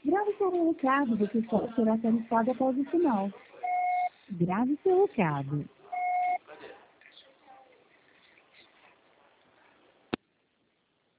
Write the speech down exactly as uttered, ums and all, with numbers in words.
Grave seu recado, você só será tarifado após o sinal. Grave seu recado.